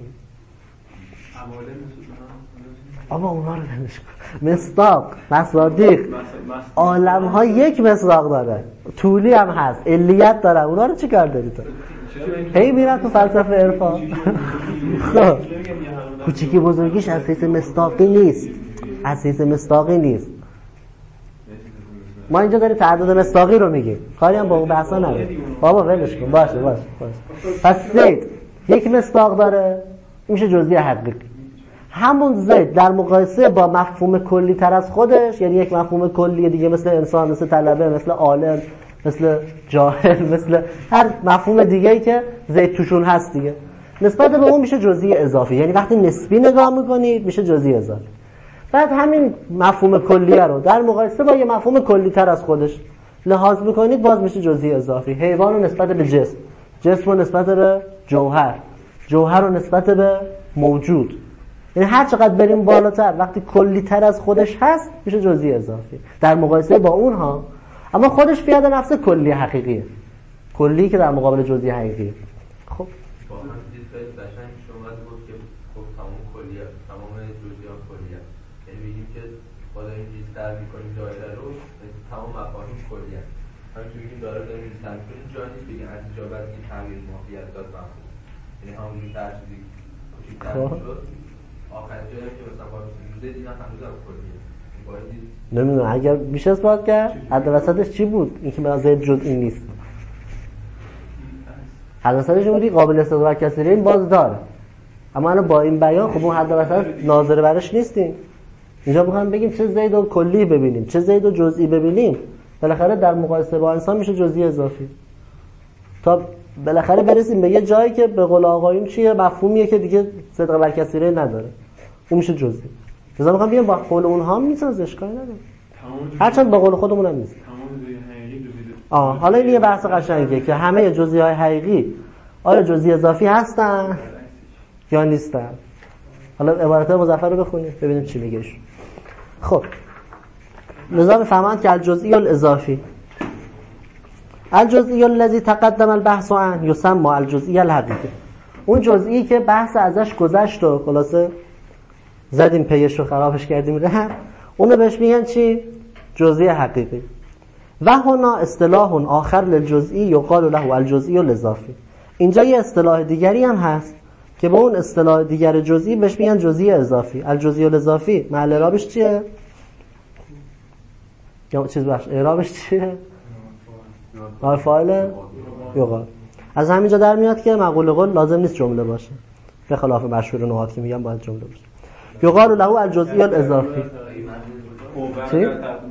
آبا اونا رو نمیشه کن. مصداق، مصادیق، عالم ها یک مصداق داره، طولی هم هست، علیت داره، اونا رو چی کار داری تو؟ هی میرن تو فلسفه عرفان. خب کوچیکی بزرگیش از حیث مصداقی نیست، از حیث مصداقی نیست. ما اینجا داریم تعدد مصداقی رو میگیم، کاری هم با اون بحثا نداریم. بابا ولش کن، باشه باشه باشه. پس زید یک مصداق داره، میشه جزئی حقیقی. همون زید در مقایسه با مفهوم کلی تر از خودش، یعنی یک مفهوم کلی دیگه مثل انسان، مثل طلبه، مثل عالم، مثل جاهل، مثل هر مفهوم دیگه‌ای که زید توشون هست دیگه، نسبت به اون میشه جزئی اضافی. یعنی وقتی نسبی نگاه میکنید میشه جزئی اضافی. بعد همین مفهوم کلیه رو در مقایسه با یه مفهوم کلی تر از خودش لحاظ میکنید باز میشه جزئی اضافی. حیوان رو نسبت به جسم، جسم رو نسبت به جوهر، جوهر رو نسبت به موجود. یعنی هر چقدر بریم بالاتر وقتی کلی تر از خودش هست میشه جزئی اضافی در مقایسه با اونها، اما خودش بیاد نفس کلی حقیقیه، کلی که در مقابل جزئی حقیقیه. خب واقعا چیز خیلی قشنگ شما گفت که خب تمام کلیه، تمام جزئیات کلیه، یعنی میگیم که با داریم چیز در میکنیم دایره رو تمام مفاهیم کلیه. همین که میگیم داره داریم چیز در میکنیم جا نیست بگیم از اینجا بعد این تغییر ماهیت داد مفهوم، یعنی همونجوری هر چیزی کوچیک‌تر شد آخر جایی که مثلا با روزه دیدن هنوز هم کلیه. نمیدونم اگر میشه اثبات کرد حد وسطش چی بود؟ اینکه به زید جزئی نیست. حد وسطش بودی قابل استدلال کسری این باز داره. اما الان با این بیان خب اون حد وسط ناظر برش نیستیم. اینجا میخوام بگیم چه زید و کلی ببینیم چه زید و جزئی ببینیم، بالاخره در مقایسه با انسان میشه جزئی اضافی، تا بالاخره برسیم به یه جایی که به قول آقایون چیه مفهومیه که دیگه صدق بر کثیره نداره، اون میشه جزئی. مثلا میخوام بگم با قول اونها میسازه، اشکالی نداره، هرچند با قول خودمون هم نیست. آه حالا این یه بحث قشنگه که همه جزئی های حقیقی آیا جزئی اضافی هستن یا نیستن. حالا عبارت مظفر رو بخونیم ببینیم چی میگه. خب نظام فهمند که الجزئی الاضافی الجزئی الذی تقدم البحث عنه یسمى الجزئی الحقیقی، اون جزئی که بحث ازش گذشت و خلاصه زدیم پیش رو خرابش کردیم رفت، اونو بهش میگن چی؟ جزئی حقیقی. و هنا اصطلاح آخر للجزئی یقال له الجزئی الاضافی. اینجا یه اصطلاح دیگری هم هست که با اون اصطلاح دیگر جزئی بهش میگن جزئی اضافی. الجزئی الاضافی محل اعرابش چیه؟ یا چیز باش اعرابش چیه؟ فاعل یقال. از همینجا در میاد که مقول قول لازم نیست جمله باشه، به خلاف مشهور نحات که میگن باید جمله باشه. یقال له الجزئی الاضافی. چی؟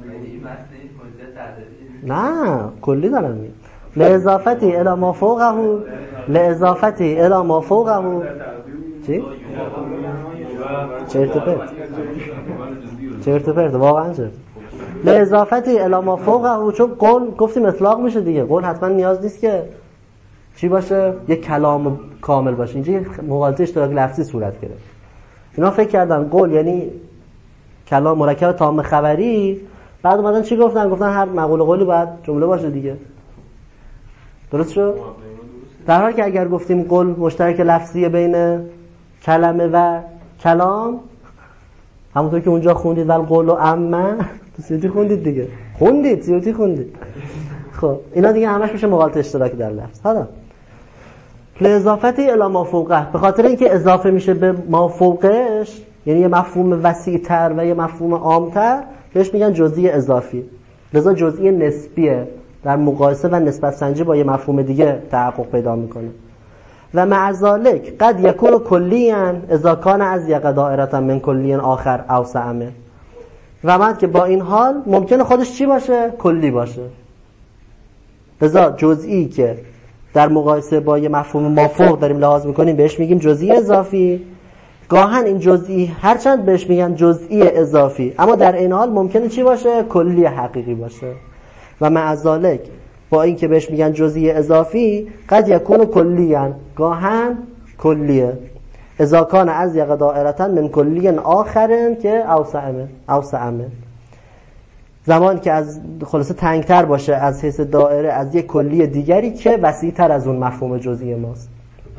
نه کلی دارم میگم. لاضافتی الی ما فوقه لاضافتی الی ما فوقه. چی؟ چرت و پرت چرت و پرت واقعا چرت. لاضافتی الی ما فوقه، چون قول گفتیم اطلاق میشه دیگه، قول حتما نیاز نیست که چی باشه یک کلام کامل باشه. اینجا مغالطه اشتراک لفظی صورت گرفت. اینا فکر کردن قول یعنی کلام مرکب تام خبری، بعد اومدن چی گفتن؟ گفتن هر مقوله قولی باید جمله باشه دیگه. درست شد؟ در حالی که اگر گفتیم قول مشترک لفظی بین کلمه و کلام، همونطور که اونجا خوندید ول قول و امه، تو سیوتی خوندید دیگه، خوندید سیوتی خوندید. خب اینا دیگه همش میشه مغالطه اشتراکی در لفظ. حالا لاضافتی الی ما فوقه، به خاطر اینکه اضافه میشه به ما فوقش، یعنی یه مفهوم وسیع‌تر و یه مفهوم عام‌تر، بهش میگن جزئی اضافی. لذا جزئی نسبیه، در مقایسه و نسبت سنجی با یه مفهوم دیگه تحقق پیدا میکنه. و مع ذلک قد یکون کلیاً اذا کان از یک دائره من کلی آخر اوسع منه. و بعد که با این حال ممکنه خودش چی باشه؟ کلی باشه. لذا جزئی که در مقایسه با یه مفهوم مافوق داریم لحاظ میکنیم بهش میگیم جزئی اضافی. گاهن این جزئی هرچند بهش میگن جزئی اضافی، اما در این حال ممکنه چی باشه؟ کلی حقیقی باشه. و مع ذلک با این که بهش میگن جزئی اضافی قد یکون کلیاً، گاهن کلیه، اذا کان از یک دائره من کلی آخرن که اوسع من اوسع من، زمان که از خلاصه تنگتر باشه از حیث دائره از یک کلی دیگری که وسیع‌تر از اون مفهوم جزئی ماست.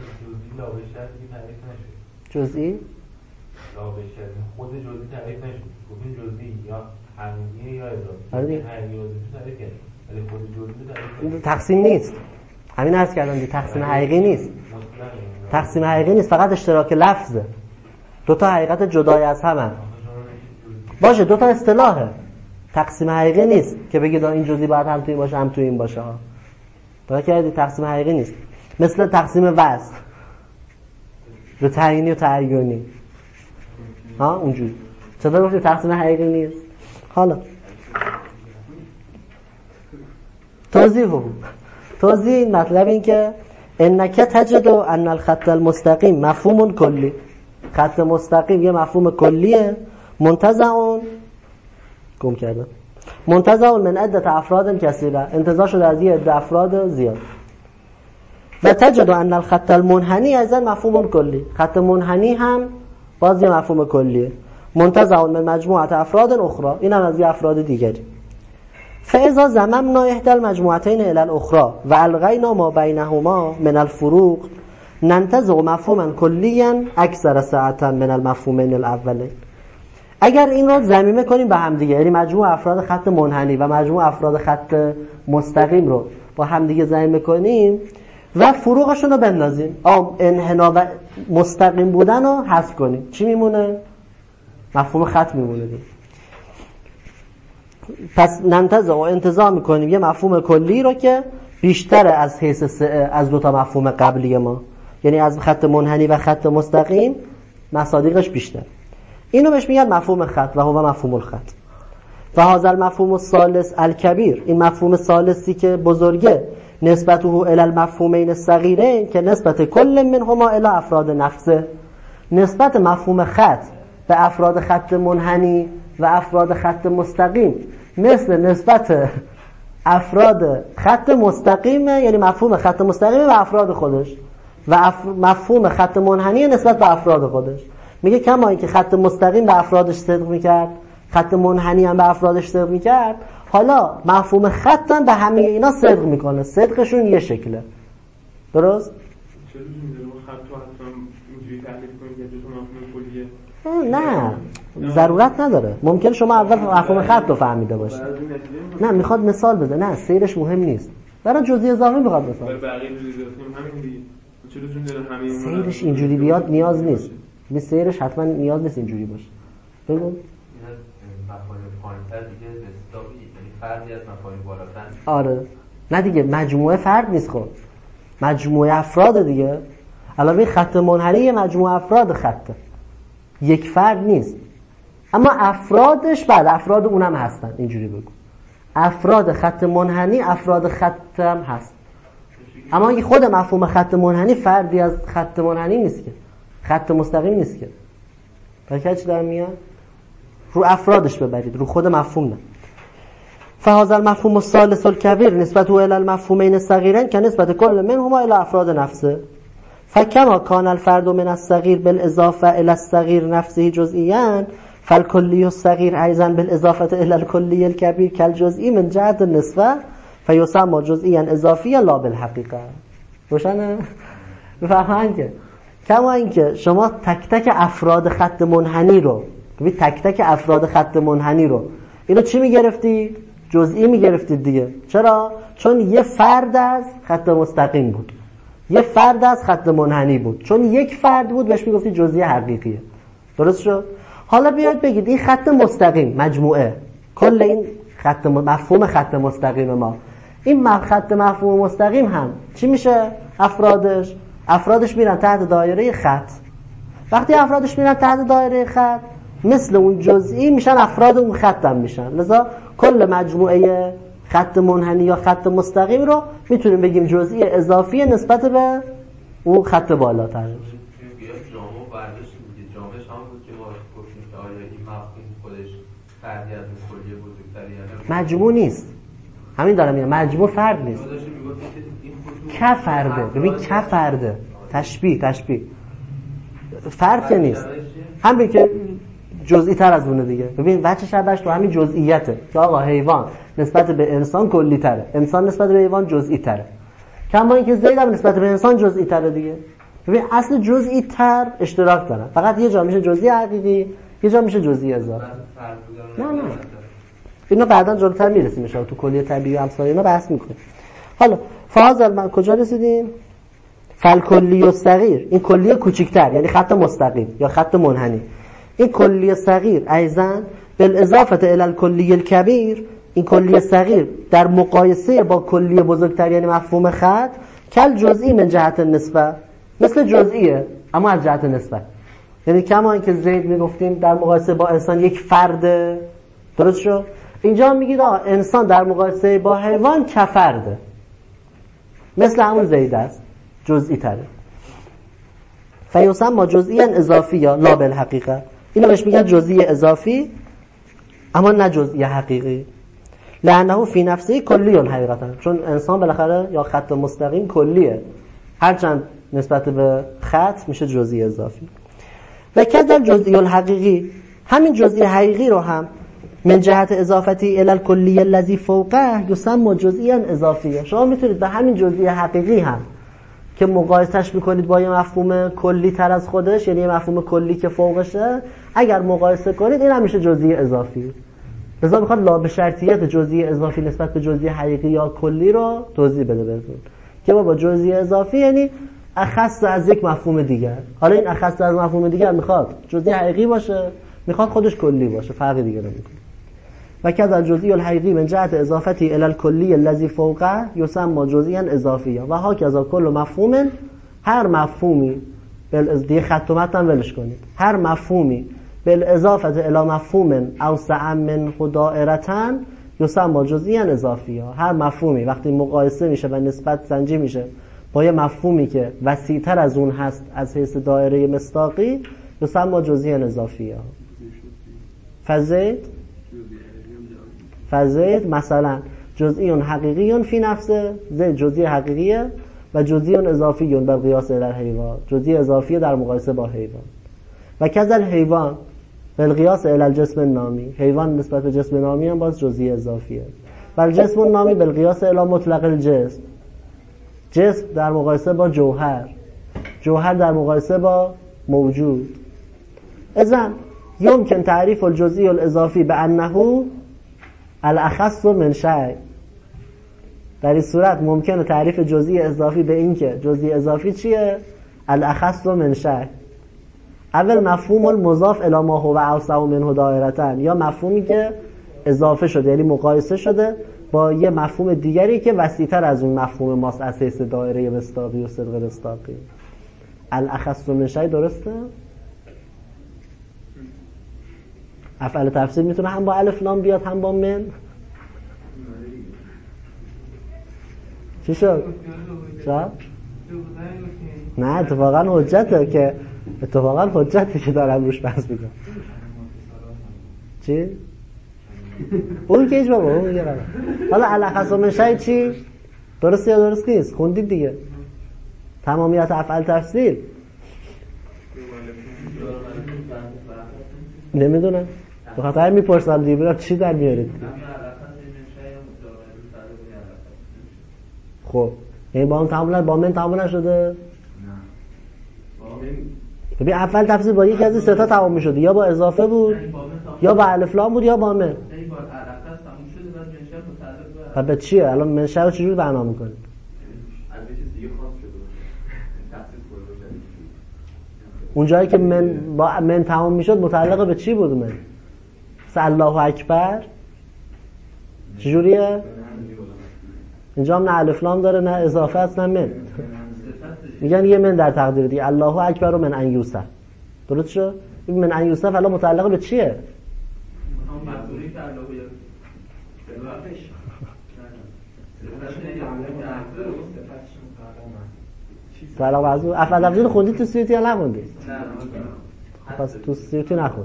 جزئی خود جزئی تعریف نشد، گفتیم جزئی یا حقیقی یا اضافی. حقیقی تعریف کرد ولی خود جزئی تعریف تقسیم نیست. همین عرض کردم دیگه، تقسیم حقیقی نیست. تقسیم حقیقی نیست، فقط اشتراک لفظه. دو تا حقیقت جدای از هم باشه، دو تا اصطلاحه. تقسیم حقیقی نیست که بگید این جزئی باید هم تو این باشه هم تو این باشه ها. درست کردی؟ تقسیم حقیقی نیست. مثل تقسیم وزن رو تعیینی و تعیینی ها، اونجوری. چطور گفتی تقسیم حقیقی نیست؟ حالا توضیح بود. توضیح این مطلب این که انک تجد ان الخط المستقیم مفهوم کلی. خط مستقیم یه مفهوم کلیه، منتزع گم کردم منتزع من عده افراد کثیره، انتزاع شده از یه عده افراد زیاد. و تجد ان الخط المنحنی ايضا مفهوم کلی. خط منحنی هم باز یه مفهوم کلیه، منتزع من مجموعه افراد اخرى، این هم از یه افراد دیگری. فاذا ضممنا احدى المجموعتين الى الاخرى والغينا ما بينهما من الفروق ننتزع مفهوما كليا اكثر سعه من المفهومين الاولين. اگر این رو ضمیمه کنیم به هم دیگه، یعنی مجموع افراد خط منحنی و مجموع افراد خط مستقیم رو با هم دیگه ضمیمه کنیم و فروقشون رو بندازیم، انحنا و مستقیم بودن رو حذف کنیم، چی میمونه؟ مفهوم خط میمونه دیگه. پس ننتزع و انتزاع میکنیم یه مفهوم کلی رو که بیشتر از حیث سعه از دو تا مفهوم قبلی ما. یعنی از خط منحنی و خط مستقیم مصادیقش بیشتر. اینو بهش میگن مفهوم خط و هو مفهوم الخط. و هذا المفهوم الثالث الکبیر، این مفهوم ثالثی که بزرگه، نسبته الی المفهومین الصغیرین که نسبت کل منهما الی افراد نفسه، نسبت مفهوم خط به افراد خط منحنی و افراد خط مستقیم مثل نسبت افراد خط مستقیمه، یعنی مفهوم خط مستقیم به افراد خودش و اف... مفهوم خط منحنی نسبت به افراد خودش. میگه کما اینکه خط مستقیم به افرادش صدق میکرد، خط منحنی هم به افرادش صدق میکرد، حالا مفهوم خط هم به همه اینا صدق میکنه، صدقشون یه شکله. درست؟ چرا میگه خط تو حتما اینجوری تحلیل کنید که دو تا مفهوم کلیه؟ نه ضرورت نداره، ممکن شما اول مفهوم خط رو فهمیده باشید. نه میخواد مثال بده، نه سیرش مهم نیست، برای جزئی اضافی میخواد مثال. برای بقیه جزئی اضافی هم همین دیگه. چرا جون داره همین سیرش اینجوری بیاد نیاز نیست، به سیرش حتما نیاز نیست اینجوری باشه. بگو مفاهیم پایین‌تر دیگه استاپی، یعنی فردی از مفاهیم بالاتر. آره نه دیگه، مجموعه فرد نیست، خب مجموعه افراد دیگه. علاوه خط منحنی یه مجموعه افراد خطه، یک فرد نیست، اما افرادش بعد افراد اونم هستن. اینجوری بگو افراد خط منحنی افراد خط هم هست، اما اگه خود مفهوم خط منحنی فردی از خط منحنی نیست که، خط مستقیم نیست که. بلکه چی دارم میگم؟ رو افرادش ببرید، رو خود مفهوم نه. فهذا المفهوم الثالث الكبير نسبته الى المفهومين الصغيرين كنسبة كل منهما الى افراد نفسه. فكما كان الفرد من الصغير بالاضافه الى الصغير نفسه جزئيا فالكلي الصغير ايضا بالاضافه الى الكلي الكبير كالجزئي من جهة النسبه فيسمى جزئيا اضافيا لا بالحقيقه. روشنه؟ بفهمن که کما اینکه شما تک تک افراد خط منحنی رو، ببین تک تک افراد خط منحنی رو اینو چی میگرفتی؟ جزئی میگرفتید دیگه. چرا؟ چون یه فرد از خط مستقیم بود، یه فرد از خط منحنی بود، چون یک فرد بود بهش میگفتی جزئی حقیقیه. درست شد؟ حالا بیاید بگید این خط مستقیم مجموعه، کل این خط مفهوم خط مستقیم ما، این خط مفهوم مستقیم هم چی میشه؟ افرادش افرادش میرن تحت دایره خط. وقتی افرادش میرن تحت دایره خط مثل اون جزئی میشن، افراد اون خط هم میشن. لذا کل مجموعه خط منحنی یا خط مستقیم رو میتونیم بگیم جزئی اضافی نسبت به اون خط بالاتر. جامعه برداشت میگه جامعه شما بود که ما گفتیم که آیا این مفهوم خودش فردی از کلیه بزرگتری یا نه؟ مجموع نیست، همین دارم میگم، مجموع فرد نیست، که فرده. ببین که فرده، تشبیه تشبیه فرد که نیست، همین که جزئی تر از اونه دیگه. ببین وجه شبهش تو همین جزئیته که آقا حیوان نسبت به انسان کلی تره، انسان نسبت به حیوان جزئی تره، کما اینکه زید هم نسبت به انسان جزئی تره دیگه. ببین اصل جزئی تر اشتراک دارن، فقط یه جا میشه جزئی حقیقی، یه جا میشه جزئی اضافی. نه نه اینو بعداً جلوتر میرسیم ان تو کلیه طبیعی و امثال اینا بحث میکنیم. حالا فاضل من کجا رسیدیم؟ فالکلی الصغیر، این کلیه کوچیک‌تر یعنی خط مستقیم یا خط منحنی. این کلیه صغیر ایضاً بالاضافه الی الکلی الکبیر، این کلیه صغیر در مقایسه با کلیه بزرگتر یعنی مفهوم خط کل جزئی من جهت النسبه، مثل جزئیه اما از جهت نسبت. یعنی کما اینکه زید میگفتیم در مقایسه با انسان یک فرد، درست شد؟ اینجا میگید انسان در مقایسه با حیوان کفرده، مثل همون زید است، جزئی تره. فیسمى جزئیاً اضافی یا لا بالحقیقه، اینو بهش میگن جزئی اضافی اما نه جزئی حقیقی. لانه فی نفسه کلی حقیقتا، چون انسان بالاخره یا خط مستقیم کلیه، هرچند نسبت به خط میشه جزئی اضافی. و کذا جزئی الحقیقی، همین جزئی حقیقی رو هم من جهت اضافتی الی الکلی الذی فوقه یسمى جزئیاً اضافیه. شما میتونید به همین جزئی حقیقی هم که مقایسهش میکنید با یه مفهوم کلی تر از خودش، یعنی یه مفهوم کلی که فوقشه، اگر مقایسه کنید این هم میشه جزئی اضافی. لذا میخواد لا به شرطیت جزئی اضافی نسبت به جزئی حقیقی یا کلی رو توضیح بده بهتون که با جزئی اضافی یعنی اخص از یک مفهوم دیگر. حالا این اخص از مفهوم دیگر میخواد جزئی حقیقی باشه، میخواد خودش کلی باشه، فرقی دیگه نمیکنه. و کذا الجزئی الحقیقی من جهت اضافتی الی الکلی الذی فوقه یسمى جزئیاً اضافیه و هکذا کل مفهوم هر مفهومی بل دیگه خط و متن هم ولش کنید، هر مفهومی بالاضافه الی مفهوم اوسع من دائرةً یسمى جزئیاً اضافی ها. هر مفهومی وقتی مقایسه میشه و نسبت سنجی میشه با یه مفهومی که وسیع‌تر از اون هست از حیث دایره مصداقی یسمى جزئیاً اضافی ها. فزید فزید مثلا جزئی حقیقی فی نفسه، زید جزئی حقیقیه و جزئی اضافی بر قیاس الی الحیوان، جزئی اضافی در مقایسه با حیوان. و کذل حیوان بالقیاس الی الجسم النامی، حیوان نسبت به جسم نامی هم باز جزئی اضافیه. و الجسم النامی بالقیاس الی مطلق الجسم، جسم در مقایسه با جوهر، جوهر در مقایسه با موجود. اذن یمکن تعریف الجزئی الاضافی بانه الاخص من شیء. در این صورت ممکنه تعریف جزئی اضافی به این که جزئی اضافی چیه؟ الاخص من شیء. اول مفهوم المضاف الی ما هو اوسع منه دائرةً، یا مفهومی که اضافه شده یعنی مقایسه شده با یه مفهوم دیگری که وسیع‌تر از اون مفهوم ماست از حیث دایره مصداقی و صدق مصداقی. الاخص من شیء درسته؟ افعال تفسیر میتونه هم با الف لام بیاد هم با من. چی شد؟ چرا؟ نه اتفاقا حجته که اتفاقا حجته که دارم روش بحث میکنم. چی؟ اون که ایش بابا اون میگه رابا. حالا الاخص من شیء چی؟ درست یا درست نیست؟ خوندید دیگه تمامیت افعال تفسیر. نمیدونم بخاطر میپرسم دیگه برم چی در میارید. خب این با هم تعامل با من تعامل نشده؟ ببین اول تفسیر با یکی از این سه تا تمام می‌شد، یا با اضافه بود یا با الف لام بود یا با من. خب به چیه الان منشأ رو چجوری بنا می‌کنید؟ اون جایی که من با من تمام می‌شد متعلق به چی بود؟ من الله اکبر چجوریه؟ اینجا هم نه الف لام داره نه اضافه است نه من. میگن یه من در تقدیر دیگه الله اکبر و من ان یوسف. درست شد؟ این من ان یوسف الان متعلق به چیه؟ تعلق بعضو افعال تفضیل خوندی تو سیوتی یا نخوندی؟ پس تو سیوتی نخوند.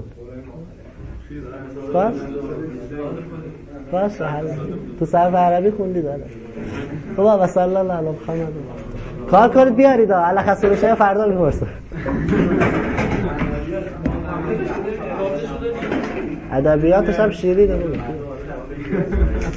پس باشه تو صرف عربی خوندی داره. بابا و صلی الله علی محمد. کار کنید بیارید الا خسته بشه فردا میپرسه. ادبیاتش هم شیرینه.